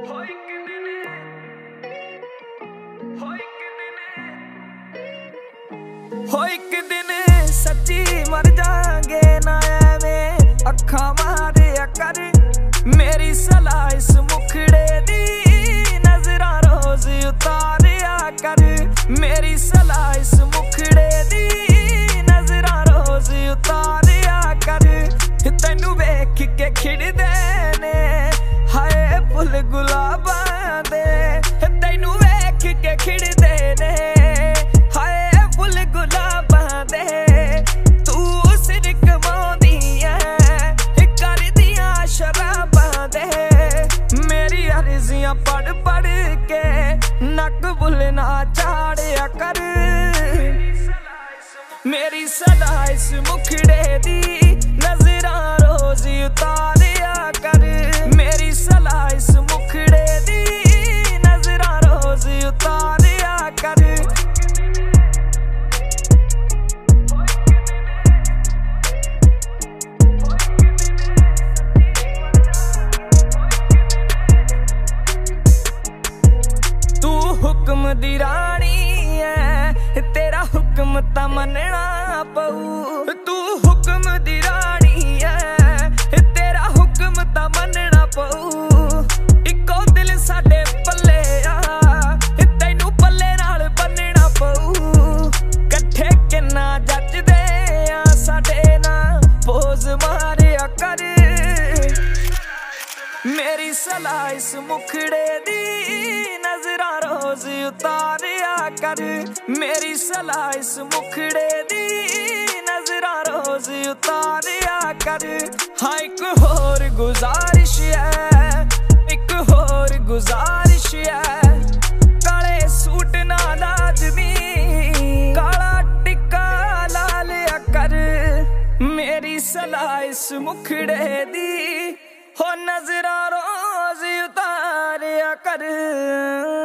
हो एक दिन सच्ची मर जाएंगे ना एवें अखां मारिया कर। मेरी सलाह इस मुखड़े दी नजरा रोज उतारिया कर। मेरी सलाह इस मुखड़े दी नजरा रोज उतारिया कर। तैनू वेख के खिड़दे ने हाय फुल गुलाबां दे। तैनू वेख के खिड़दे ने पढ़ पढ़ के नक बुलना चाड़िया कर। मेरी सलाह इस मुखड़े दी नजरा रोज उतारिया कर। मेरी सलाह इस मुखड़े दी नजरा रोज उतारिया कर। हुक्म दी रानी है तेरा हुक्म ता मनना पऊ। तू हुक्म दी रानी है तेरा हुक्म ता मनना पऊ। इको दिल साडे पल्ले आ तैनू पल्ले नाल बन्नना पऊ। कट्ठे किन्ना जचदे आ साडे ना पोज मारिया कर। मेरी सलाह इस मुखड़े दी नजरा रोज उतारिया कर। मेरी सलाह इस मुखड़े दी नजरा रोज उतारिया कर। हाँ एक होर गुजारिश है एक होर गुजारिश है। काले सूट ना लाजमी काला टिक्का ला लिया कर। मेरी सलाह इस मुखड़े दी हो नजरा रोज उतारिया कर।